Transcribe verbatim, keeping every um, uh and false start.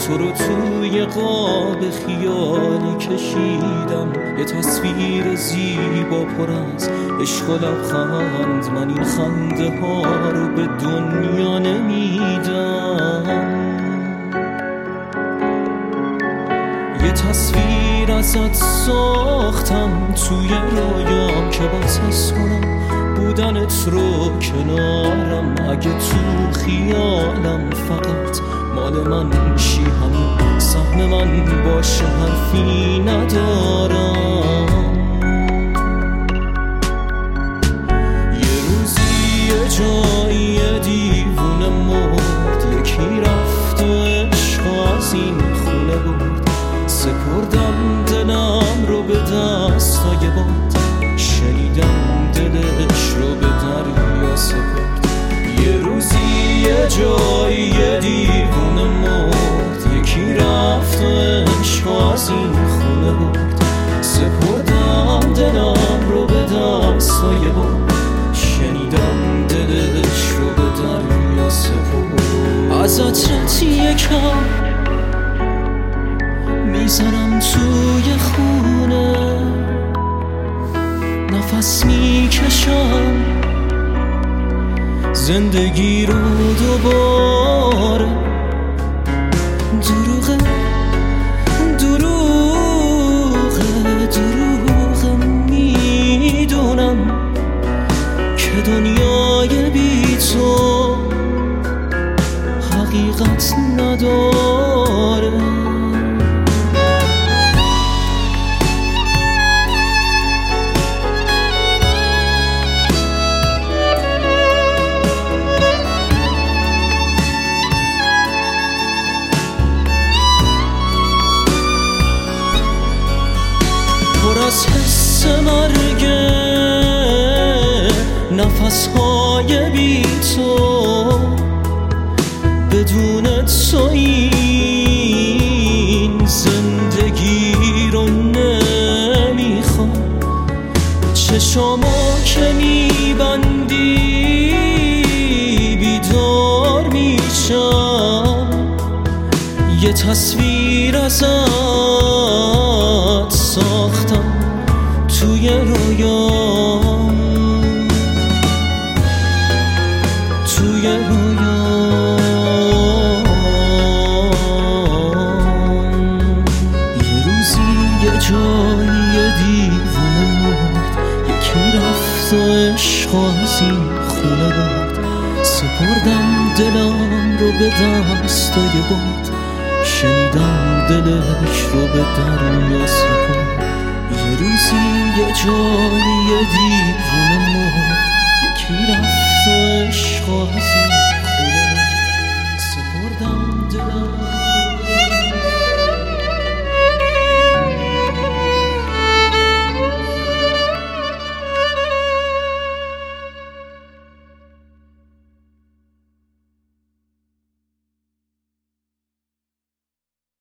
تو رو توی قاب خیالی کشیدم، یه تصویر زیبا پر از عشق و لبخند. من این خنده ها رو به دنیا نمیدم. یه تصویر ازت ساختم توی رویام که بس حس کنم بودنت رو کنارم. اگه تو خیالم فقط مال من شی، همون سهم من باشه، حرفی ندارم. یه روزی یه جایی یه دیوونه مرد، یکی رفت و عشق از این خونه برد. سپردم دلم رو به دستای باد، شنیدم دلش رو به دریا سپرد. یه روزی یه جایی یه دیوونه مرد، یکی رفت و عشق از این خونه برد. سپردم دلم رو به دستای باد، شنیدم دلش رو به دریا سپرد. از عطرت یکم میزنم توی خونه، نفس میکشم زندگی رو دوباره. دروغه دروغه دروغه میدونم که دنیای بی تو حقیقت نداره. از حس مرگه نفس های بی تو، بدون تو این زندگی رو نمیخوام. چشامو که میبندی بیدار میشم، یه تصویر ازت ساختم توی رویام، توی رویام. یه روزی یه جایی یه دیوونه مرد، یکی رفت و عشق از این خونه برد. سپردم دلم رو به دستای باد، شنیدم دلش رو به دریا سپرد. یه روزی یه جایی یه دیو